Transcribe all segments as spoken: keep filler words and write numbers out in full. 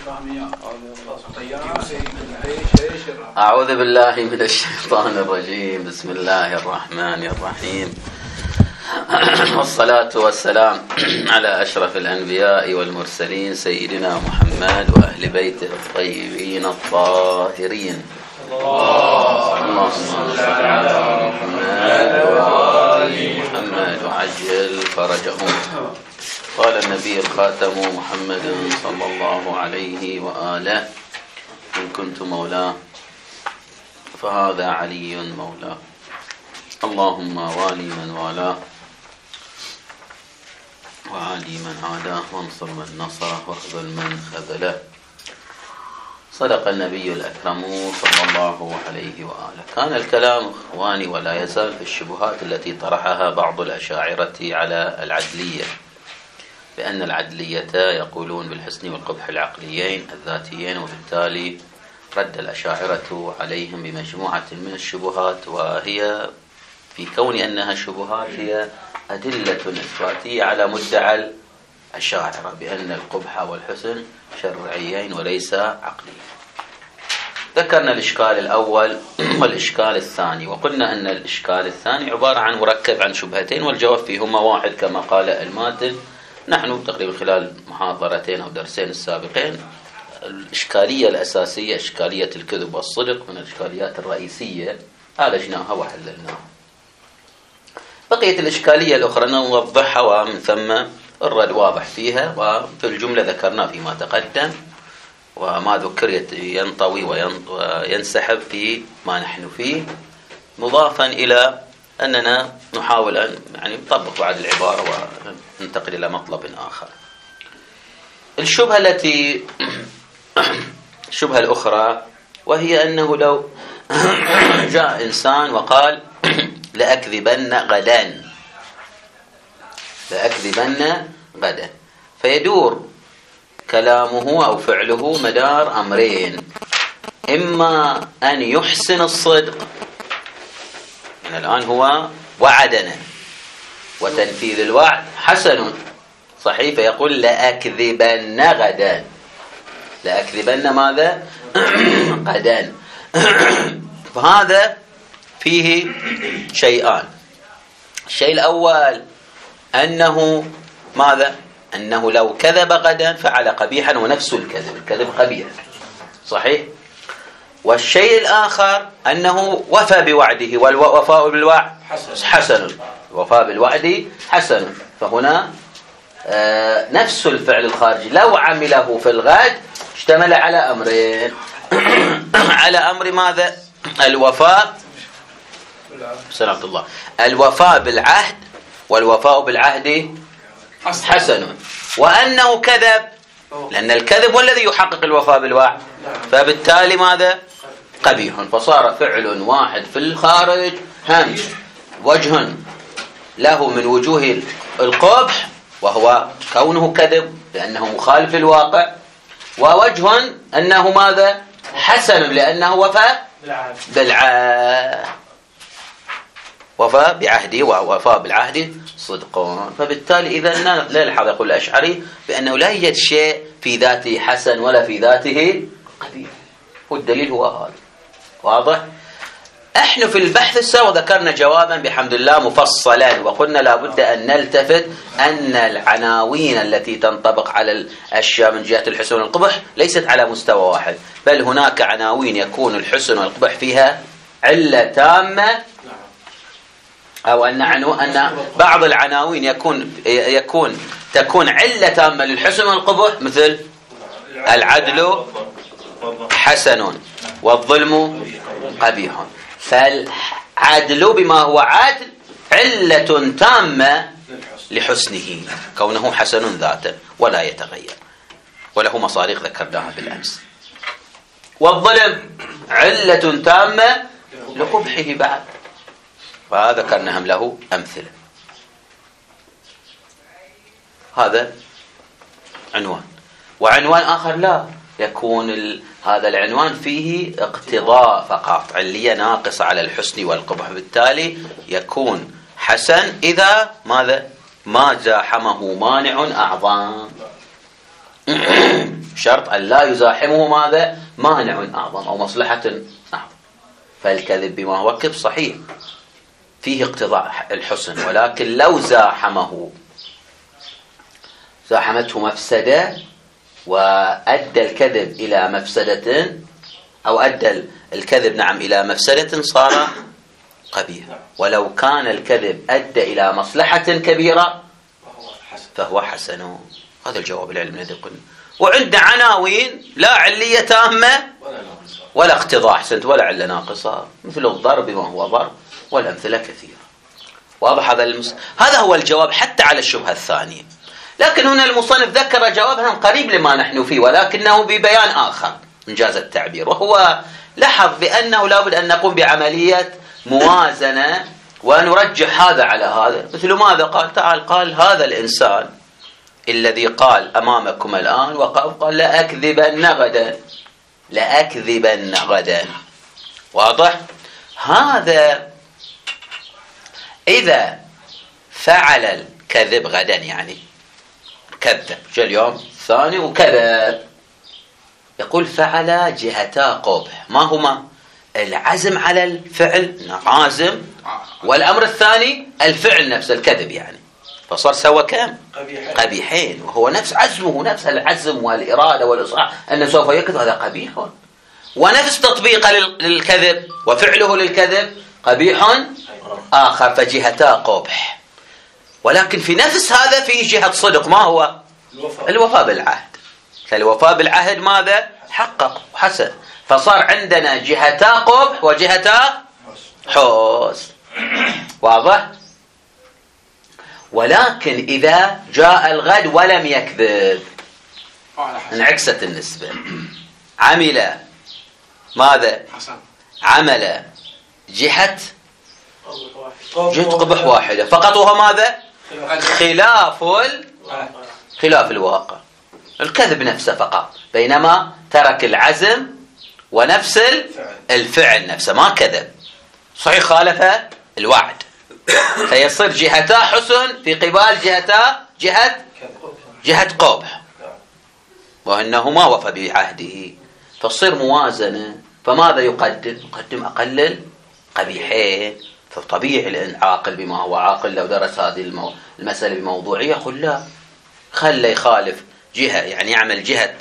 أعوذ بالله من الشيطان الرجيم. بسم الله الرحمن الرحيم، والصلاة والسلام على أشرف الأنبياء والمرسلين سيدنا محمد وأهل بيته الطيبين الطاهرين. اللهم صل على محمد وآل محمد وعجل فرجهم. قال النبي الخاتم محمد صلى الله عليه وآله: إن كنت مولاه فهذا علي مولاه. اللهم والي من والاه وعادي من عاداه وانصر من نصره واخذل من خذله. صدق النبي الأكرم صلى الله عليه وآله. كان الكلام إخواني ولا يزال في الشبهات التي طرحها بعض الأشاعرة على العدلية، بأن العدلية يقولون بالحسن والقبح العقليين الذاتيين، وبالتالي رد الأشاعرة عليهم بمجموعة من الشبهات، وهي في كون أنها شبهات هي أدلة إثباتية على مدعى الأشاعرة بأن القبح والحسن شرعيين وليس عقليين. ذكرنا الإشكال الأول والإشكال الثاني، وقلنا أن الإشكال الثاني عبارة عن مركب عن شبهتين، والجواب فيهما واحد كما قال الماتن. نحن تقريبا خلال محاضرتين أو درسين السابقين الإشكالية الأساسية إشكالية الكذب والصدق من الإشكاليات الرئيسية عالجناها وحللناها. بقية الإشكالية الأخرى نوضحها ومن ثم الرد واضح فيها، وفي الجملة ذكرنا فيما تقدم، وما ذكر ينطوي وينسحب في ما نحن فيه، مضافا إلى أننا نحاول أن يعني نطبق بعد العبارة وننتقل إلى مطلب آخر. الشبهة التي الشبهة الأخرى وهي أنه لو جاء إنسان وقال لأكذبن غدا لأكذبن غدا، فيدور كلامه أو فعله مدار أمرين: إما أن يحسن الصدق، يعني الآن هو وعدنا وتنفيذ الوعد حسن صحيح، فيقول لأكذبن غدا. لأكذبن ماذا؟ غدا. فهذا فيه شيئان. الشيء الأول أنه ماذا؟ أنه لو كذب غدا فعل قبيحا، ونفس الكذب الكذب قبيح صحيح. والشيء الآخر أنه وفى بوعده، والوفاء بالوعد حسن. الوفاء بالوعد حسن. فهنا آه نفس الفعل الخارجي لو عمله في الغد اشتمل على أمرين: على أمر ماذا؟ الوفاء سلامة الله الوفاء بالعهد، والوفاء بالعهد حسن. وأنه كذب، لأن الكذب هو الذي يحقق الوفاء بالوعد، فبالتالي ماذا؟ قبيح. فصار فعل واحد في الخارج هم وجه له من وجوه القبح، وهو كونه كذب لأنه مخالف الواقع، ووجه أنه ماذا؟ حسن لأنه وفاء بالعهد، وفاء بعهده، ووفاء بالعهد صدق. فبالتالي إذا لا يلحظ يقول الأشعري بأنه لا يوجد شيء في ذاته حسن ولا في ذاته قبيح، والدليل هو هذا. واضح؟ احنا في البحث السابق ذكرنا جوابا بحمد الله مفصلا، وقلنا لابد أن نلتفت أن العناوين التي تنطبق على الأشياء من جهة الحسن والقبح ليست على مستوى واحد، بل هناك عناوين يكون الحسن والقبح فيها علة تامة، أو أن أن بعض العناوين يكون يكون تكون علة تامة للحسن والقبح، مثل العدل حسن والظلم قبيح. فالعدل بما هو عدل علة تامة لحسنه، كونه حسن ذاته ولا يتغير، وله مصاريخ ذكرناها بالأمس. والظلم علة تامة لقبحه بعد، فذكرناهم له أمثلة. هذا عنوان. وعنوان آخر لا يكون ال... هذا العنوان فيه اقتضاء فقط، علية ناقصة على الحسن والقبح، بالتالي يكون حسن إذا ماذا؟ ما زاحمه مانع أعظم. شرط أن لا يزاحمه ماذا؟ مانع أعظم أو مصلحة أعظم. فالكذب بما هو كذب صحيح فيه اقتضاء الحسن، ولكن لو زاحمه زاحمته مفسدة وأدى الكذب إلى مفسدة، أو أدى الكذب نعم إلى مفسدة، صار قبيح. ولو كان الكذب أدى إلى مصلحة كبيرة فهو حسن. هذا الجواب العلمي الذي قلنا. وعند عناوين لا علية تامة ولا اقتضاء أحسنت ولا علة ناقصة، مثل الضرب بما هو ضرب، والأمثلة كثيرة. واضح هذا المس... هذا هو الجواب حتى على الشبهة الثانية. لكن هنا المصنف ذكر جوابها قريب لما نحن فيه، ولكنه ببيان آخر إنجاز التعبير، وهو لاحظ بأنه لابد أن نقوم بعملية موازنة ونرجح هذا على هذا. مثل ماذا قال تعال؟ قال هذا الإنسان الذي قال أمامكم الآن وقال قال لأكذبن غدا، لأكذبن غدا. واضح؟ هذا إذا فعل الكذب غدا، يعني كذب جاء اليوم الثاني وكذب، يقول فعل جهتا قبح. ما هما؟ العزم على الفعل عازم، والأمر الثاني الفعل نفس الكذب، يعني فصار سوى كم؟ قبيحين. قبيحين، وهو نفس عزمه، نفس العزم والإرادة والإصرار أنه سوف يكذب، هذا قبيح. ونفس تطبيقه للكذب وفعله للكذب قبيح آخر، فجهتا قبح. ولكن في نفس هذا فيه جهة صدق، ما هو؟ الوفاء, الوفاء بالعهد. فالوفاء بالعهد ماذا؟ حقق وحسن. فصار عندنا جهتا قبح وجهتا حسن. واضح؟ ولكن إذا جاء الغد ولم يكذب انعكست النسبة. عمل ماذا؟ عمل جهة جهة قبح واحدة فقط، وهو ماذا؟ خلاف ال... خلاف الواقع، الكذب نفسه فقط، بينما ترك العزم ونفس الفعل نفسه، ما كذب، صحيح خالف الوعد، فيصير جهتا حسن في قبال جهتا جهة جهة قبح، وأنه ما وفى بعهده، فتصير موازنة. فماذا يقدم؟ يقدم أقل القبيحين. فطبيعي العاقل بما هو عاقل لو درس هذه المسألة بموضوعية يقول لا، خلى يخالف جهة، يعني يعمل جهة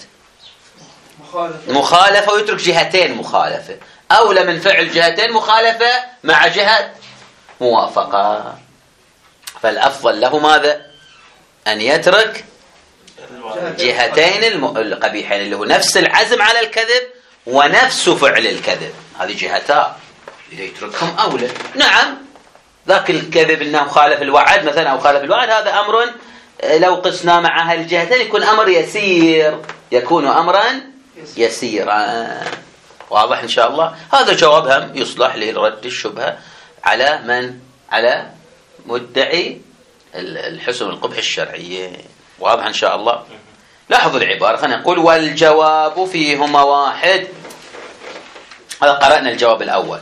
مخالفة ويترك جهتين مخالفة، أولى من فعل جهتين مخالفة مع جهة موافقة. فالأفضل له ماذا؟ أن يترك جهتين القبيحين، اللي هو نفس العزم على الكذب ونفس فعل الكذب، هذه جهتان، إذا يتركهم أولى. نعم ذاك الكذب أنه خالف الوعد مثلا أو خالف الوعد، هذا أمر لو قسنا مع هذه الجهتين يكون أمر يسير، يكون أمرا يسيرا. واضح إن شاء الله؟ هذا جوابهم يصلح لرد الشبهة على من؟ على مدعي الحسن والقبح الشرعية. واضح إن شاء الله؟ لاحظوا العبارة، خلينا نقول والجواب فيهما واحد. هذا قرأنا الجواب الأول.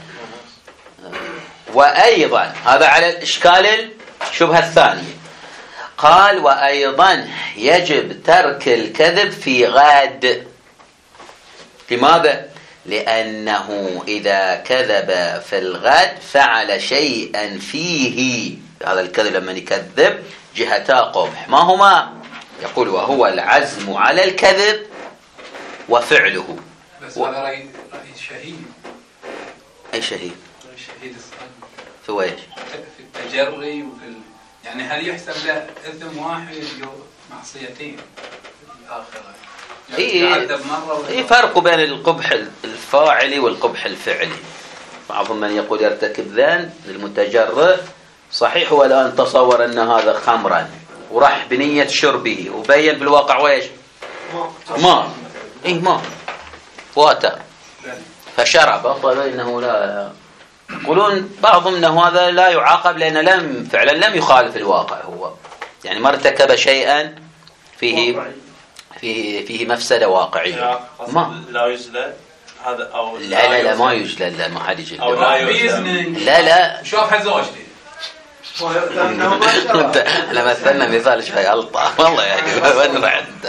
وأيضا هذا على الإشكال الشبهة الثانية، قال وأيضا يجب ترك الكذب في غد. لماذا؟ لأنه إذا كذب في الغد فعل شيئا فيه، هذا الكذب لما يكذب جهتا قبح، ما هما؟ يقول وهو العزم على الكذب وفعله. بس هذا رأي رأي شهيد. أي شهيد؟ الشهيد الصادق. في ايش؟ في التجري وفي ال... يعني هل يحسب له إثم واحد أو معصيتين في الآخرة؟ في فرق بين القبح الفاعلي والقبح الفعلي. بعضهم من يقول يرتكب ذنب للمتجرئ صحيح، ولا أن تصور أن هذا خمرا وراح بنية شربه وبين في الواقع ويش ما إيه ما واتا فشرب، فإنه لا. يقولون بعضهم أنه هذا لا يعاقب لأنه لم فعلا لم يخالف الواقع، هو يعني ما ارتكب شيئا فيه فيه فيه مفسدة واقعية. ما لا يجلد هذا أو لا لا لا ما يجلد، لا ما حد يجلد، لا لا شوف زوجتي احنا مثلنا مثال شوي ألطة والله يعني وين رعد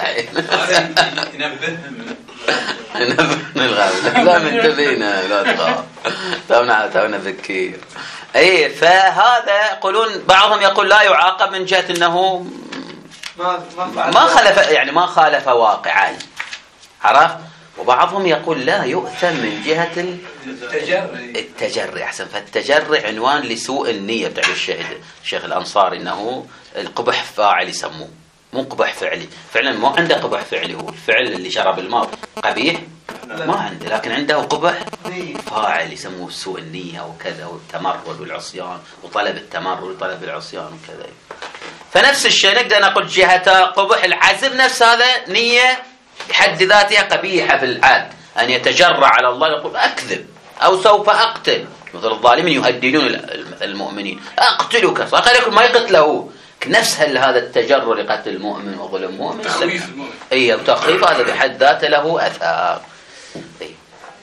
الحين. ينبههم ننبه الغالب. لا منتبهين لا تخاف. تونا تونا ذكير. اي فهذا يقولون بعضهم يقول لا يعاقب من جهة انه ما ما خالف يعني ما خالف واقعا. عرفت؟ وبعضهم يقول لا يؤثم من جهة التجري التجري أحسن. فالتجري عنوان لسوء النية بتاع الشيخ الشيخ الأنصاري إنه القبح فاعل يسموه مو قبح فعلي. فعلا ما عنده قبح فعلي. هو الفعل اللي شرب الماء قبيح ما عنده لكن عنده قبح فاعل يسموه سوء النية وكذا والتمرد والعصيان وطلب التمرد وطلب العصيان وكذا. فنفس الشيء نقدر نقول جهة قبح العزم نفس هذا نية بحد ذاتها قبيحة في العاد أن يتجرع على الله يقول أكذب أو سوف أقتل. مثل الظالمين يهددون المؤمنين أقتلك صح يقول ما يقتله. نفس هل هذا التجرع لقتل المؤمن وظلم المؤمن تخويف المؤمن. أي وتخويف هذا بحد ذاته له أثار. أي.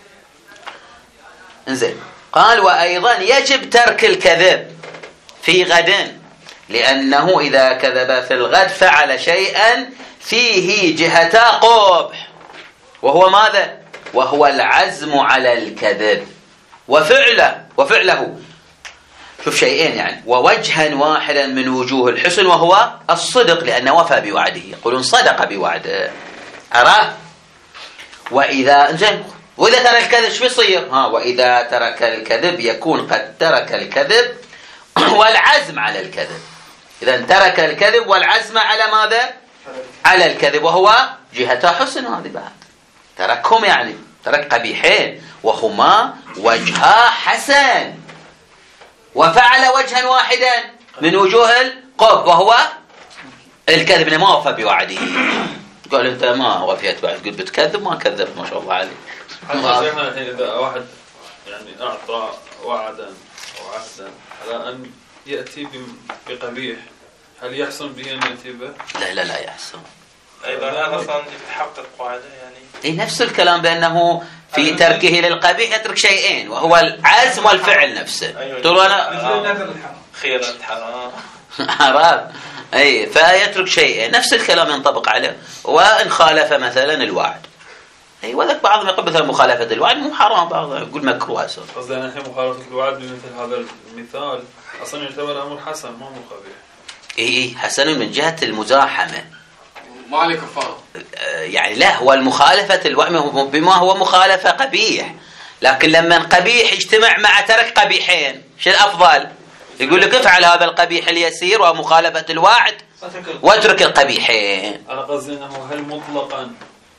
انزين قال وأيضا يجب ترك الكذب في غد لأنه إذا كذب في الغد فعل شيئا فيه جهتا قبح وهو ماذا؟ وهو العزم على الكذب وفعله وفعله شوف شيئين يعني ووجها واحدا من وجوه الحسن وهو الصدق لأنه وفى بوعده. يقولون صدق بوعده. أراه وإذا انزين وإذا ترك الكذب شو يصير؟ ها وإذا ترك الكذب يكون قد ترك الكذب والعزم على الكذب. إذا ترك الكذب والعزم على ماذا؟ على الكذب وهو جهة حسن. هذه بعد تركهم يعني ترك قبيحين وهما وجها حسن وفعل وجها واحدا من وجوه القب وهو الكذب ما وفى بوعده. قال انت ما وفيت بعد قلت بتكذب ما كذبت ما شاء الله عليك. حتى الحين اذا واحد يعني اعطى وعدا او عهدا على ان ياتي بقبيح هل يحسن به ان ياتي به؟ لا لا لا يحسن. ايضا هذا اصلا يتحقق وعده يعني اي نفس الكلام بانه في تركه للقبيح يترك شيئين وهو العزم والفعل نفسه. تقول انا خير الحرام عرفت؟ اي فيترك شيئين نفس الكلام ينطبق عليه. وان خالف مثلا الوعد اي وذاك بعضهم يقول مثلا مخالفه الوعد مو حرام بعضهم يقول مكروه اساسا. قصدي انا الحين مخالفه الوعد بمثل هذا المثال اصلا يعتبر امر حسن ما مو قبيح. اي اي حسن من جهه المزاحمه ما عليه كفاره يعني. لا هو المخالفه الوعد بما هو مخالفه قبيح لكن لما قبيح يجتمع مع ترك قبيحين شو الافضل؟ يقول لك افعل هذا القبيح اليسير ومخالفه الوعد واترك القبيحين. انا قصدي انه هل مطلقا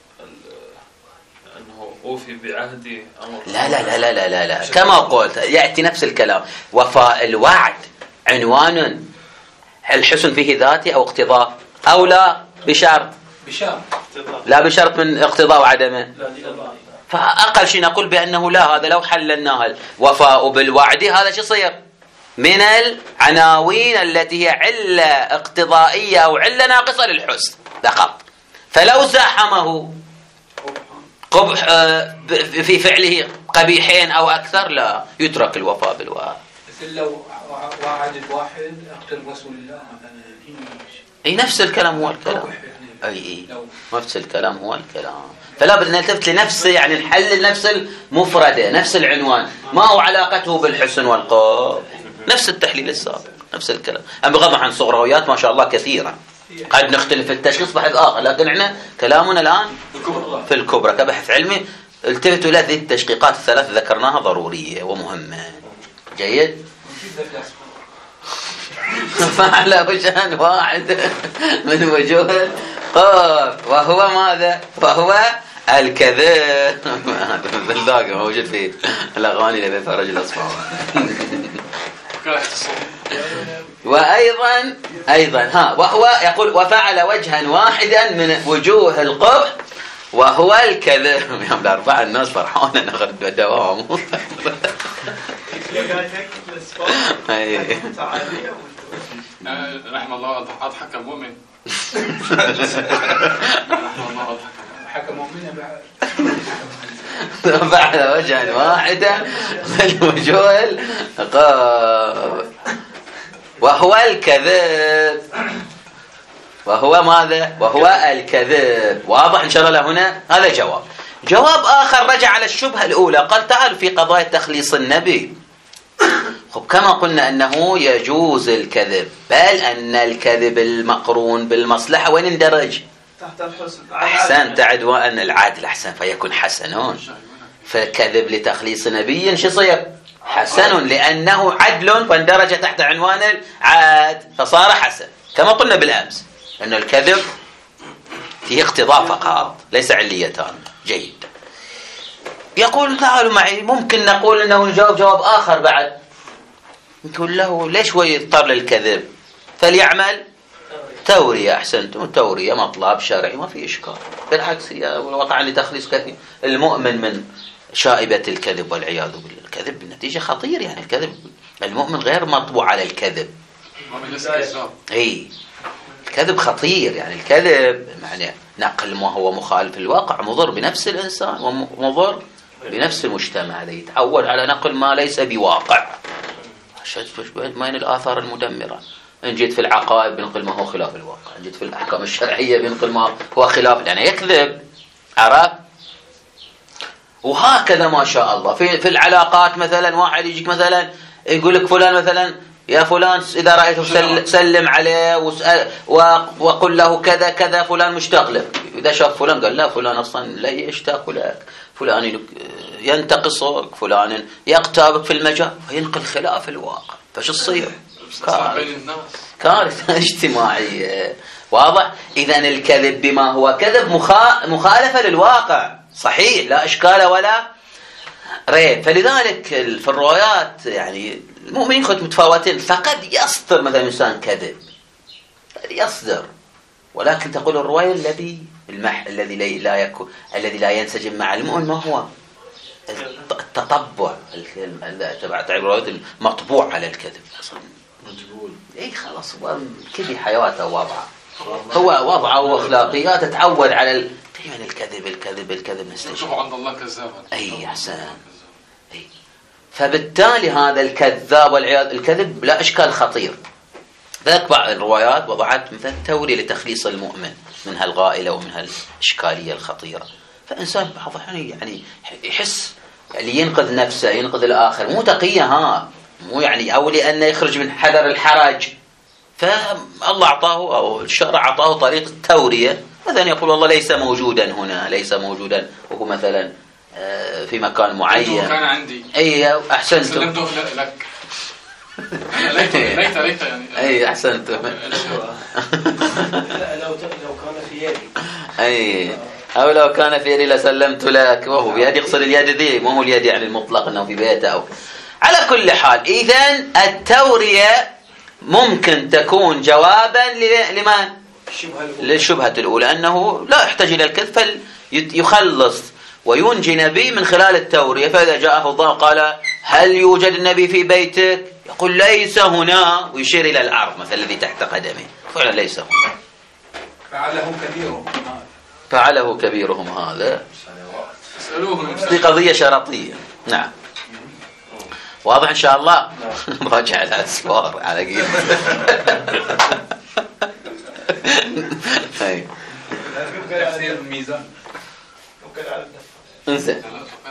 انه اوفي بعهدي امر لا لا لا لا لا لا, لا. كما قلت ياتي نفس الكلام. وفاء الوعد عنوان الحسن فيه ذاتي او اقتضاء او لا بشرط بشرط لا بشرط من اقتضاء وعدمه. فاقل شيء نقول بانه لا هذا لو حللناها الوفاء بالوعد هذا شو يصير من العناوين التي هي علة اقتضائية أو علة ناقصة للحسن فقط. فلو زاحمه قبح في فعله قبيحين أو أكثر لا يترك الوفاء بالوعد. مثل لو وعد الواحد اقتل رسول الله مثلا أي نفس الكلام هو الكلام. أي أي نفس الكلام هو الكلام. فلا بد نلتفت لنفسه يعني نحلل نفس المفردة نفس العنوان ما هو علاقته بالحسن والقبح. نفس التحليل السابق نفس الكلام. أما بغض عن صغرويات ما شاء الله كثيرة قد نختلف في التشخيص بحث آخر لكن احنا كلامنا الآن في الكبرى كبحث علمي. التفتوا لهذه التشقيقات الثلاث ذكرناها ضرورية ومهمة. جيد. فعلى وجها واحد من وجوه القاف وهو ماذا؟ وهو الكذب. الذاق موجود في الأغاني اللي بفرج الأصفار. وأيضا أيضا ها وهو يقول وفعل وجها واحدا من وجوه القبح وهو الكذب. يوم الأربعاء الناس فرحانة ناخذ دوام. رحم الله أضحك المؤمن. حكى مؤمنة بعد. فعل وجها واحدا من وجوه القبح وهو الكذب وهو ماذا؟ وهو الكذب. واضح إن شاء الله هنا؟ هذا جواب. جواب آخر رجع على الشبهة الأولى، قال تعالوا في قضايا تخليص النبي، خب كما قلنا أنه يجوز الكذب، بل أن الكذب المقرون بالمصلحة وين اندرج؟ تحت الحسن. أحسنت، عدوان العادل، أحسن، فيكون حسنون. فالكذب لتخليص نبي شو يصير؟ حسن، لأنه عدل فاندرج تحت عنوان العاد فصار حسن، كما قلنا بالأمس أن الكذب فيه اقتضاء فقط ليس عليتان. جيد. يقول تعالوا معي ممكن نقول أنه نجاوب جواب آخر بعد، نقول له ليش هو يضطر للكذب؟ فليعمل تورية. أحسنتم، التورية مطلب شرعي ما في إشكال، بالعكس هي وقع لتخليص كثير المؤمن من شائبة الكذب والعياذ بالله. الكذب بالنتيجة خطير، يعني الكذب المؤمن غير مطبوع على الكذب. اي الكذب خطير، يعني الكذب معناه نقل ما هو مخالف الواقع، مضر بنفس الإنسان ومضر بنفس المجتمع، يتعود على نقل ما ليس بواقع. وين الآثار المدمرة؟ إن جيت في العقائد بنقل ما هو خلاف الواقع، إن جيت في الأحكام الشرعية بنقل ما هو خلاف، يعني يكذب. عرف؟ وهكذا ما شاء الله في في العلاقات، مثلا واحد يجيك مثلا يقول لك فلان مثلا يا فلان إذا رأيته سل سلم عليه واسأل وقل له كذا كذا، فلان مشتاق لك. إذا شاف فلان قال لا فلان أصلا لا يشتاق لك، فلان ينتقصك، فلان يقتابك في المجال، فينقل خلاف الواقع. فش تصير؟ كارثة اجتماعية. واضح؟ إذن الكذب بما هو كذب مخالفة للواقع، صحيح لا إشكال ولا ريب. فلذلك في الروايات يعني المؤمنين قد متفاوتين، فقد يصدر مثلا إنسان كذب، قد يصدر، ولكن تقول الرواية الذي المح الذي لا يكون الذي لا ينسجم مع المؤمن ما هو التطبع تبع الروايات المطبوع على الكذب أصلا مجبول. اي خلاص هو كذي حياته وضعه، هو وضعه واخلاقياته تعود على ال... دائما الكذب الكذب الكذب نستشعر عند الله كذابا. اي احسن. اي فبالتالي هذا الكذاب والعياذ الكذب لا اشكال خطير. ذاك بعض الروايات وضعت مثل توري لتخليص المؤمن من هالغائله ومن هالاشكاليه الخطيره. فانسان بعض الاحيان يعني يحس يعني ينقذ نفسه ينقذ الاخر، مو تقيه ها، مو يعني او لانه يخرج من حذر الحرج، فالله اعطاه او الشرع اعطاه طريقه التوريه. مثلا يقول الله ليس موجودا هنا، ليس موجودا وهو مثلا في مكان معين كان عندي. اي احسنتم، سلمته لك. ليت ليت ليت يعني اي احسنتم. لو لو كان في يدي اي او لو كان في يدي لسلمت لك، وهو بيد يقصد اليد ذي، مو هو اليد يعني المطلق انه في بيته. او على كل حال اذن التوريه ممكن تكون جوابا لمن؟ للشبهة الأولى، أنه لا يحتاج إلى الكذب فيخلص وينجي نبي من خلال التورية. فإذا جاءه الضوء قال هل يوجد النبي في بيتك؟ يقول ليس هنا، ويشير إلى الأرض مثل الذي تحت قدمه، فعلا ليس هنا. فعله كبيرهم فعله كبيرهم هذا، دي قضية شرطية. نعم واضح إن شاء الله. راجع الأسفار على قيد. اي تفسير الميزان انزين.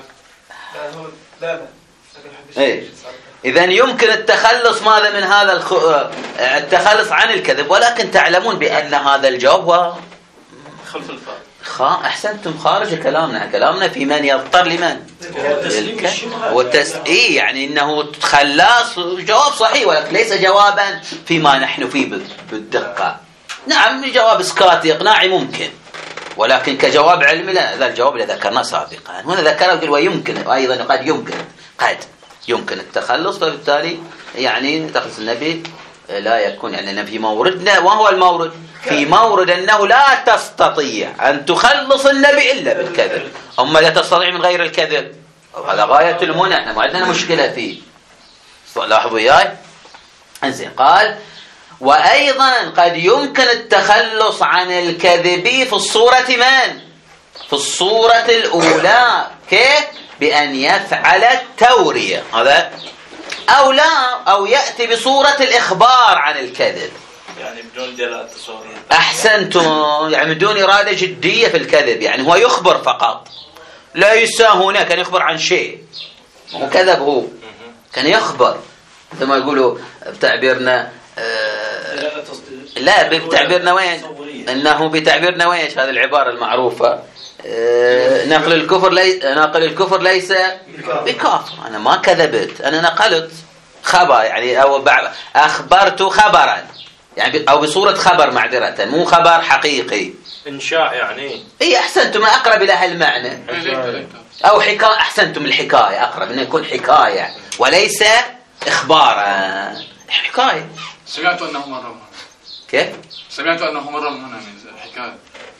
لا لا اي اذا يمكن التخلص ماذا من هذا الخ... التخلص عن الكذب، ولكن تعلمون بان هذا الجواب هو خلف الفاء. خ... احسنتم، خارج كلامنا. كلامنا في من يضطر لمن والتس... اي يعني انه تخلص جواب صحيح، ولكن ليس جوابا فيما نحن فيه بالدقه. نعم جواب اسكاتي اقناعي ممكن، ولكن كجواب علمي لا. ذا الجواب اللي ذكرناه سابقا هنا ذكره يقول ويمكن ايضا قد يمكن قد يمكن التخلص، فبالتالي يعني تخلص النبي لا يكون يعني في موردنا. وهو المورد في مورد انه لا تستطيع ان تخلص النبي الا بالكذب، اما لا تستطيع من غير الكذب، هذا غايه المنع. احنا ما عندنا مشكله فيه. لاحظوا وياي انزين. قال وأيضا قد يمكن التخلص عن الكذب في الصورة من؟ في الصورة الأولى. كيف؟ بأن يفعل التورية، هذا أو لا، أو يأتي بصورة الإخبار عن الكذب. يعني بدون دلالة تصورية. أحسنتم، يعني بدون إرادة جدية في الكذب، يعني هو يخبر فقط، ليس هنا كان يخبر عن شيء، مو كذب، هو كان يخبر مثل ما يقولوا بتعبيرنا آه لا بتعبيرنا وين انه بتعبيرنا ويش هذه العبارة المعروفة آه نقل الكفر لي... نقل الكفر ليس بكافر. انا ما كذبت، انا نقلت خبر، يعني او بعض اخبرت خبرا، يعني او بصورة خبر معذرة، مو خبر حقيقي، انشاء يعني. اي احسنتم، اقرب الى هالمعنى، او حكاية. احسنتم، الحكاية اقرب انه يكون حكاية وليس اخبارا، حكاية. سمعت انه مرة كيف؟ سمعت انه مرة من هنا من حكاية.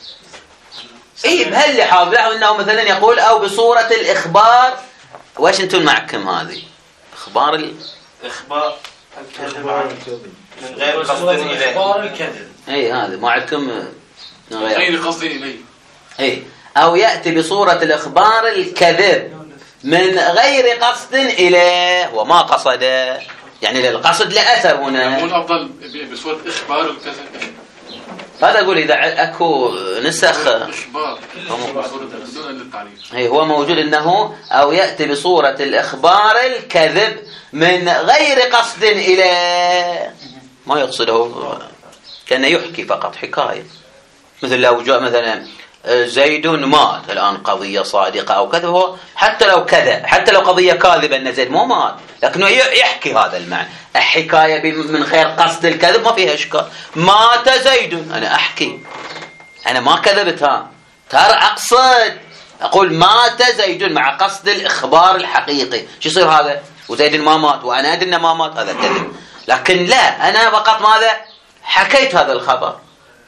اي بهاللحاظ، لاحظوا انه مثلا يقول او بصورة الاخبار. وايش انتم معكم هذه؟ اخبار ال... اخبار الكذب من غير قصد اليه. اخبار الكذب. اي هذا معكم من غير قصد اليه. اي او ياتي بصورة الاخبار الكذب من غير قصد اليه وما قصد، يعني للقصد لا اثر هنا. يكون افضل بصورة اخبار الكذب. هذا اقول اذا اكو نسخ اخبار بدون التعريف. اي هو موجود انه او ياتي بصورة الاخبار الكذب من غير قصد اليه، ما يقصده، كان يحكي فقط حكاية. مثل لو جاء مثلا زيد مات، الآن قضية صادقة أو كذا، هو حتى لو كذا، حتى لو قضية كاذبة أن زيد مو مات، لكنه يحكي هذا المعنى. الحكاية من غير قصد الكذب ما فيها إشكال. مات زيد، أنا أحكي، أنا ما كذبتها، ترى أقصد أقول مات زيد مع قصد الإخبار الحقيقي. شو يصير هذا؟ وزيد ما مات وأنا أدري إنه ما مات، هذا كذب. لكن لا، أنا فقط ماذا؟ حكيت هذا الخبر،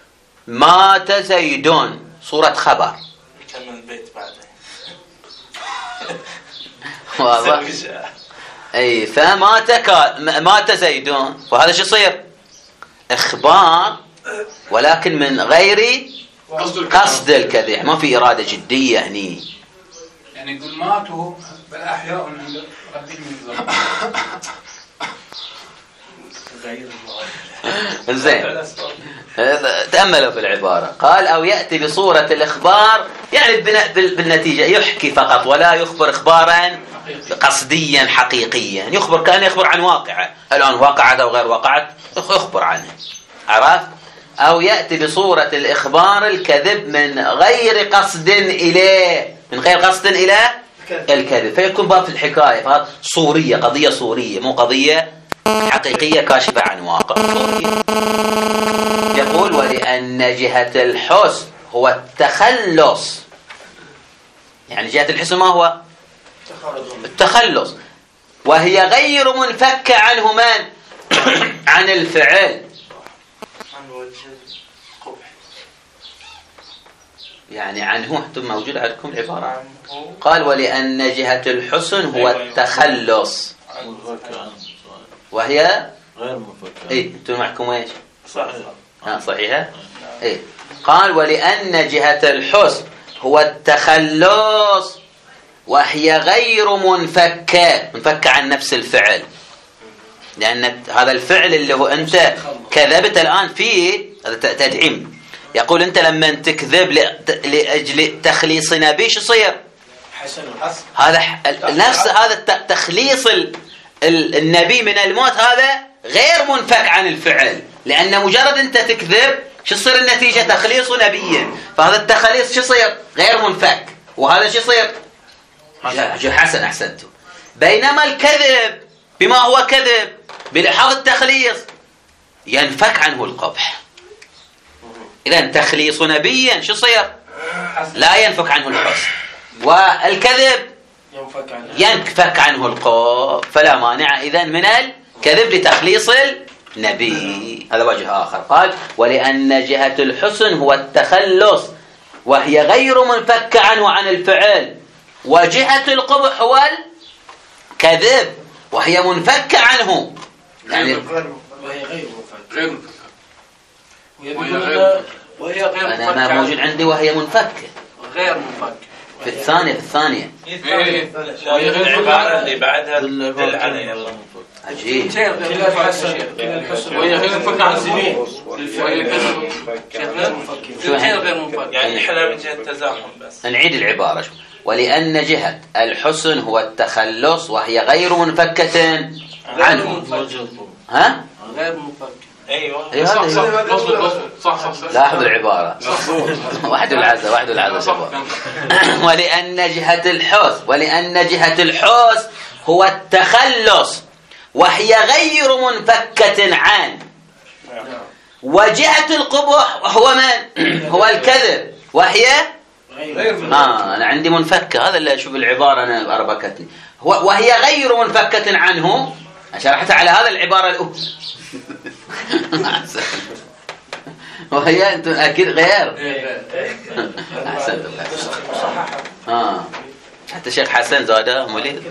مات زيدون، صورة خبر. كمل البيت بعده. واضح؟ اي فمات كا... مات زيدون، وهذا شو يصير؟ اخبار ولكن من غير قصد الكذب، يعني ما في إرادة جدية هني. يعني يقول ماتوا بل أحياء عند ربهم يرزقون. غير زين، تأملوا في العبارة. قال أو يأتي بصورة الإخبار، يعني بالنتيجة يحكي فقط ولا يخبر إخبارا قصديا حقيقيا، يخبر كان يخبر عن واقعة، الآن وقعت أو غير وقعت يخبر عنها. عرفت؟ أو يأتي بصورة الإخبار الكذب من غير قصد إليه، من غير قصد إلى الكذب، فيكون باب في الحكاية فهذا صورية، قضية صورية مو قضية حقيقية كاشفة عن واقع. يقول ولأن جهة الحسن هو التخلص، يعني جهة الحسن ما هو؟ التخلص، وهي غير منفكة عنه من؟ عن الفعل، يعني عنه. أنتم موجود عندكم العبارة. قال ولأن جهة الحسن هو التخلص، وهي غير منفكة. ايه انتم معكم ايش؟ صحيح. ها صحيحة. ايه قال ولأن جهة الحسن هو التخلص وهي غير منفكة، منفكة عن نفس الفعل، لأن هذا الفعل اللي هو أنت كذبت الآن فيه هذا تدعيم. يقول أنت لما تكذب لأجل تخليص نبي شو يصير؟ حسن وحسن. هذا نفس هذا تخليص النبي من الموت، هذا غير منفك عن الفعل، لأن مجرد أنت تكذب شو يصير النتيجة؟ تخليص نبي، فهذا التخليص شو يصير؟ غير منفك، وهذا شو يصير؟ حسن. أحسنتم. بينما الكذب بما هو كذب بلحاظ التخليص ينفك عنه القبح. إذن تخليص نبيا شو يصير؟ لا ينفك عنه الحسن، والكذب ينفك عنه القبح، فلا مانع إذن من الكذب لتخليص النبي. هذا وجه آخر. قال ولأن جهة الحسن هو التخلص وهي غير منفك عنه عن الفعل، وجهة القبح هو الكذب وهي منفكة عنه، يعني وهي غير منفكة. غير منفكة. وهي غير وهي غير منفكة. أنا ما موجود عندي وهي منفكة. غير منفكة. في الثانية في الثانية. وهي غير العبارة اللي بعدها دل عليها. عجيب. وهي غير منفكة عن السنين وهي كذب الاثنين غير منفك يعني احنا من جهة التزاحم بس. نعيد العبارة. ولأن جهة الحسن هو التخلص وهي غير منفكة عنه. ها؟ غير منفك. ايوه ايوه صح صح صح صح صح. لاحظوا العبارة. واحد العزة واحد العزة. ولأن جهة الحسن ولأن جهة الحسن هو التخلص وهي غير منفكة عنه. وجهة القبح هو من؟ هو الكذب وهي آه أنا عندي منفكة. هذا اللي أشوف العبارة أنا أربكتني. وهي غير منفكة عنه. شرحت على هذا العبارة الأولى. وهي أنتم أكيد غير. أحسنت. آه حتى الشيخ حسن زاده مولد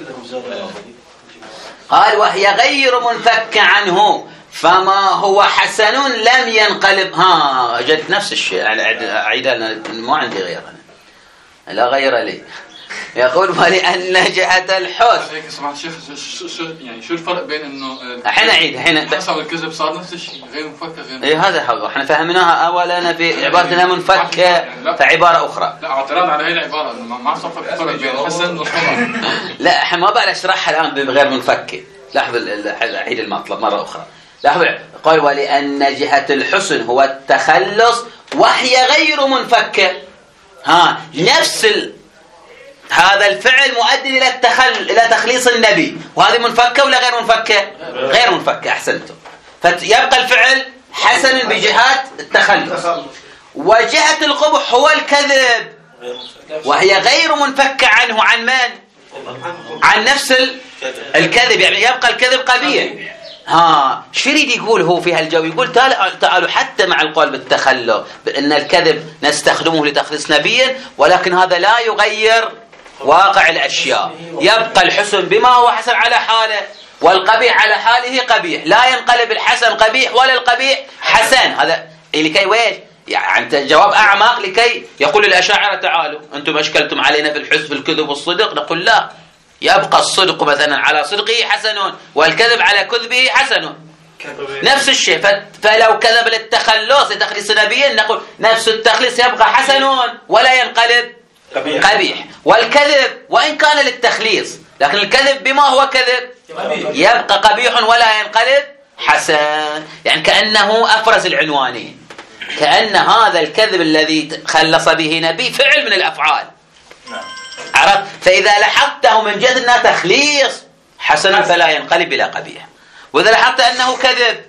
قال وهي غير منفكة عنه فما هو حسن لم ينقلب. ها جد نفس الشيء. أعيد لنا ما عندي غير أنا لا غير لي. يقول ولأن جهة الحسن. هيك سمعت شيخ شو يعني شو الفرق بين إنه الحين أعيد الحين الحسن والكذب صار نفس الشيء غير منفكة غير. إيه هذا حلو. إحنا فهمناها أولا في عبارتنا منفكة فعبارة أخرى. لا اعتراض على هاي العبارة ما ما صار فرق بين الحسن والخبر. لا إحنا ما بقى أشرحها الآن بغير منفكة. لاحظ أعيد المطلب مرة أخرى. لاحظ قال ولأن جهة الحسن هو التخلص وهي غير منفكة. ها نفس ال... هذا الفعل مؤدي إلى التخل... إلى تخليص النبي وهذه منفكة ولا غير منفكة؟ غير منفكة. أحسنتم. فيبقى الفعل حسن بجهات التخلص. وجهة القبح هو الكذب وهي غير منفكة عنه. عن من؟ عن نفس الكذب. يعني يبقى الكذب قبيح. ها ايش يريد يقول هو في هالجو؟ يقول تعالوا حتى مع القول بالتخلص بأن الكذب نستخدمه لتخليص نبيا ولكن هذا لا يغير واقع الأشياء. يبقى الحسن بما هو حسن على حاله والقبيح على حاله قبيح. لا ينقلب الحسن قبيح ولا القبيح حسن. هذا لكي ويش يعني جواب أعمق لكي يقول الأشاعرة تعالوا أنتم أشكلتم علينا في الحسن في الكذب والصدق. نقول لا يبقى الصدق مثلا على صدقه حسن والكذب على كذبه حسن. نفس الشيء. فلو كذب للتخلص لتخليص نبيا نقول نفس التخليص يبقى حسن ولا ينقلب قبيح. قبيح. والكذب وإن كان للتخليص لكن الكذب بما هو كذب يبقى قبيح ولا ينقلب حسن. يعني كأنه أفرز العنوانين. كأن هذا الكذب الذي خلص به نبي فعل من الأفعال. عرفت؟ فإذا لاحظته من جهة أنه تخليص حسن فلا ينقلب إلى قبيح. وإذا لاحظت أنه كذب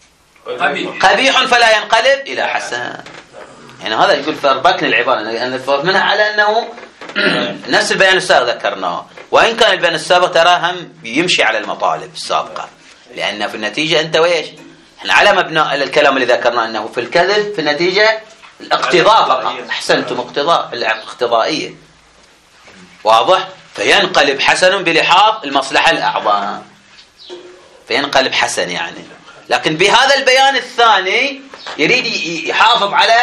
قبيح فلا ينقلب إلى حسن. يعني هذا يقول فربكنا العبارة أن الفرق منها على أنه نفس البيان السابق ذكرناه وإن كان البيان السابق ترى هم يمشي على المطالب السابقة لأن في النتيجة أنت ويش احنا على مبنى الكلام اللي ذكرنا أنه في الكذب في النتيجة الاقتضاء فقط. أحسنتم اقتضاء الاقتضائية واضح. فينقلب حسن بلحاظ المصلحة الأعظم فينقلب حسن يعني. لكن بهذا البيان الثاني يريد يحافظ على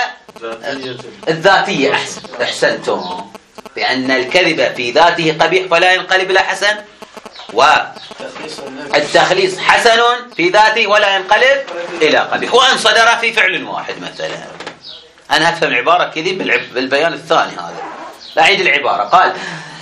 الذاتية. أحسن أحسنتم. بأن الكذب في ذاته قبيح فلا ينقلب إلى حسن والتخليص حسن في ذاته ولا ينقلب إلى قبيح. وأن صدر في فعل واحد مثلا. أنا أفهم العبارة كذي بالبيان الثاني هذا. لا أعيد العبارة. قال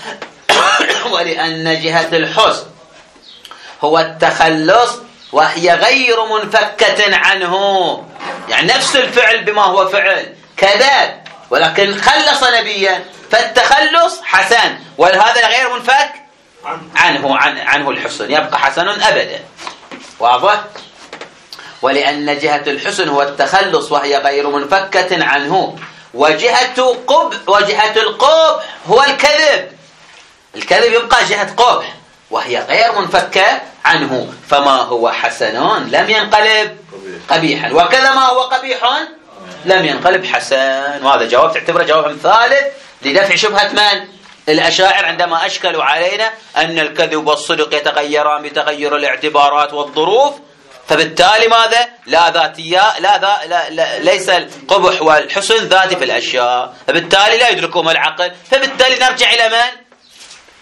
ولأن جهة الحسن هو التخلص وهي غير منفكة عنه. يعني نفس الفعل بما هو فعل كذاب ولكن خلص نبيا فالتخلص حسن وهذا غير منفك عنه عن عنه الحسن يبقى حسن أبدا. واضح. ولأن جهة الحسن هو التخلص وهي غير منفكة عنه. وجهة قبح وجهة القبح هو الكذب. الكذب يبقى جهة قبح وهي غير منفكة عنه. فما هو حسن لم ينقلب قبيحا وكذا ما هو قبيح لم ينقلب حسن. وهذا جواب تعتبره جواب ثالث لدفع شبهة من؟ الأشاعر عندما أشكلوا علينا أن الكذب والصدق يتغيران بتغير الاعتبارات والظروف فبالتالي ماذا؟ لا ذاتية لا, ذا لا, لا ليس القبح والحسن ذاتي في الأشياء فبالتالي لا يدركهم العقل. فبالتالي نرجع إلى من؟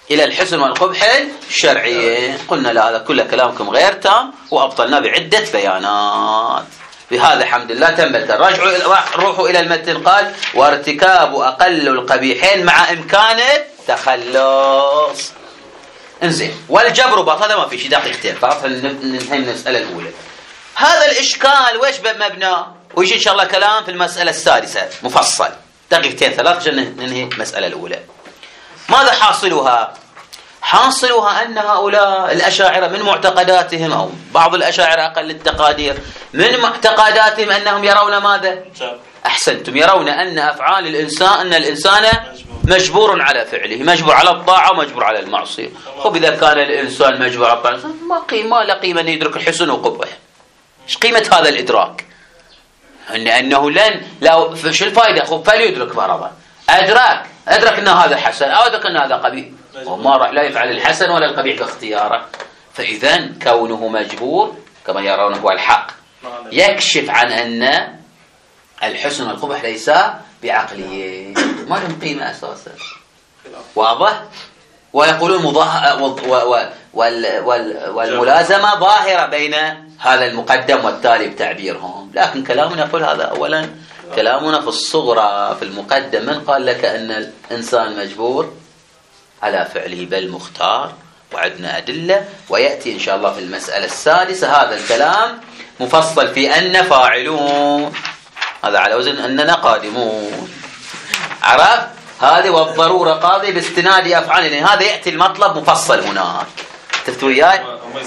إلى الحسن والقبح الشرعيين. قلنا لا، هذا كله كلامكم غير تام وأبطلنا بعدة بيانات. بهذا الحمد لله تنبت. رجعوا روحوا إلى المتن. قال وارتكاب أقل القبيحين مع إمكان التخلص. انزين، والجبر باطل. هذا ما في شيء دقيقتين، خلاص ننهي من المسألة الأولى. هذا الإشكال ويش مبنى؟ ويجي إن شاء الله كلام في المسألة السادسة مفصل، دقيقتين ثلاث عشان ننهي المسألة الأولى. ماذا حاصلها؟ حاصلها أن هؤلاء الأشاعرة من معتقداتهم، أو بعض الأشاعرة أقل التقادير من معتقداتهم أنهم يرون ماذا؟ أحسنتم، يرون أن أفعال الإنسان، أن الإنسان مجبور على فعله، مجبور على الطاعة ومجبور على المعصية. وإذا كان الإنسان مجبور على الطاعة ما قيمة لا قيمة أن يدرك الحسن والقبح. إيش قيمة هذا الإدراك؟ أن أنه لن لو شو الفائدة؟ خب فليدرك فرضا، أدرك أدرك أن هذا حسن أو أدرك أن هذا قبيح، وما راح لا يفعل الحسن ولا القبيح باختياره. فإذا كونه مجبور كما يرونه هو الحق يكشف عن أن الحسن والقبح ليس بعقلية، ما لهم قيمة أساسا. واضح؟ ويقولون مضاه... وال... وال... والملازمة ظاهرة بين هذا المقدم والتالي بتعبيرهم. لكن كلامنا يقول هذا أولا كلامنا في الصغرى في المقدم. من قال لك أن الإنسان مجبور على فعله بل مختار؟ وعدنا أدلة، ويأتي إن شاء الله في المسألة السادسة هذا الكلام مفصل في أن فاعلون، هذا على وزن أننا قادمون. عرف؟ هذه والضرورة قاضي باستناد أفعال، لأن هذا يأتي المطلب مفصل هناك. تفتوا وياي؟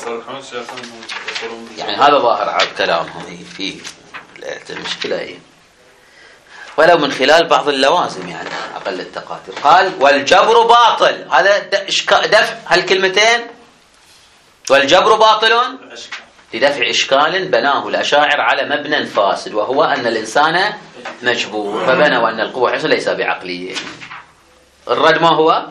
يعني هذا ظاهر على كلامهم فيه المشكلة هي، ولو من خلال بعض اللوازم يعني أقل التقاتل. قال والجبر باطل، هذا دفع هالكلمتين، والجبر باطل لدفع إشكال بناه الأشاعر على مبنى فاسد، وهو أن الإنسان مجبور، فبنوا أن القوة حسن ليس بعقلية. الرد ما هو؟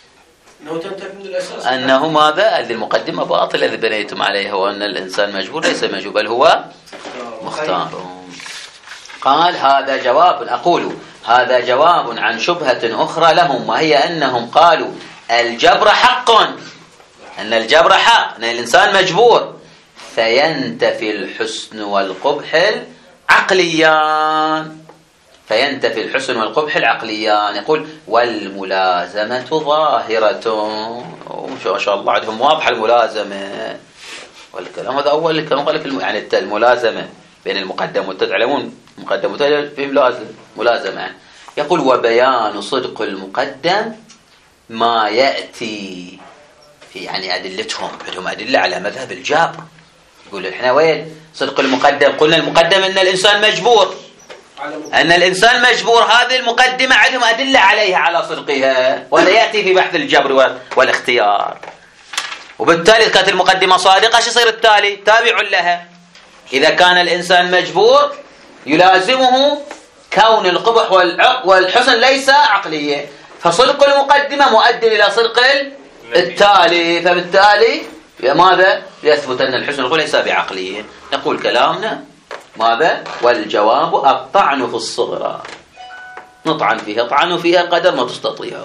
أنه ماذا؟ هذه المقدمة باطل الذي بنيتم عليه، هو أن الإنسان مجبور ليس مجبور بل هو مختار. قال هذا جواب، أقول هذا جواب عن شبهة أخرى لهم، وهي أنهم قالوا الجبر حق، أن الجبر حق، أن الإنسان مجبور، فينتفي الحسن والقبح العقليان، فينتفي الحسن والقبح العقليان. يقول والملازمة ظاهرة، ما شاء الله عندهم واضحة الملازمة والكلام هذا أول كلام قال لك، يعني الملازمة بين المقدم والتعلمون مقدم وتعلم فيهم لازم ملازمة يعني. يقول وبيان صدق المقدم ما يأتي في يعني أدلتهم، عندهم أدلة على مذهب الجبر. يقول إحنا وين صدق المقدم؟ قلنا المقدم أن الإنسان مجبور، أن الإنسان مجبور، هذه المقدمة عندهم أدلة عليها على صدقها، ولا يأتي في بحث الجبر والاختيار. وبالتالي كانت المقدمة صادقة، شو يصير التالي؟ تابع لها. إذا كان الإنسان مجبور يلازمه كون القبح والحسن ليس عقلية، فصدق المقدمة مؤدي إلى صدق التالي، فبالتالي ماذا؟ يثبت أن الحسن والقبح ليس بعقلية. نقول كلامنا ماذا؟ والجواب الطعن في الصغرى، نطعن فيها، طعن فيها قدر ما تستطيع.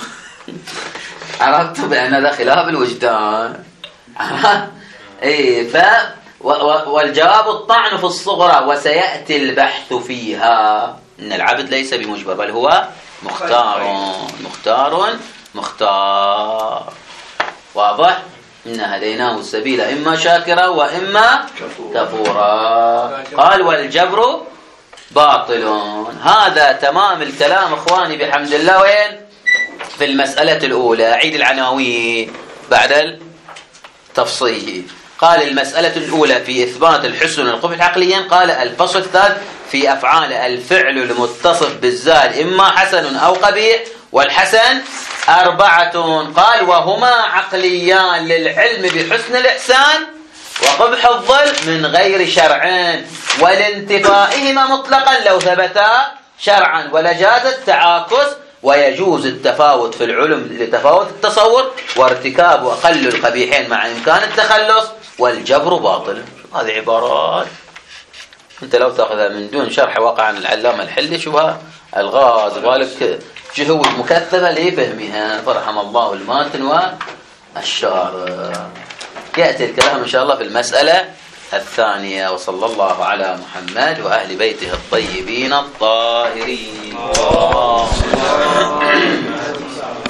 عرفت بأن هذا خلاف الوجدان. إيه ف والجواب الطعن في الصغرى، وسيأتي البحث فيها. إن العبد ليس بمجبر بل هو مختار، مختار مختار. واضح؟ إن هديناه السبيل إما شاكرا وإما كفورا. قال والجبر باطل. هذا تمام الكلام إخواني بحمد الله. وين؟ في المسألة الأولى. عيد العناوين بعد التفصيل. قال المسألة الأولى في إثبات الحسن والقبح العقليا. قال الفصل الثالث في أفعال الفعل المتصف بالزاد إما حسن أو قبيح، والحسن أربعة. قال وهما عقليان للعلم بحسن الإحسان وقبح الظلم من غير شرع، ولانتفائهما مطلقا لو ثبتا شرعا، ولجاز التعاكس، ويجوز التفاوت في العلم لتفاوت التصور، وارتكاب أقل القبيحين مع إمكان التخلص، والجبر باطل. هذه عبارات أنت لو تأخذها من دون شرح وقع عن العلامة الحلي شبهة الغاز. قالك جهود مكثفة لفهمها، فرحم الله الماتن والشارع. يأتي الكلام إن شاء الله في المسألة الثانية. وصلى الله على محمد وأهل بيته الطيبين الطاهرين.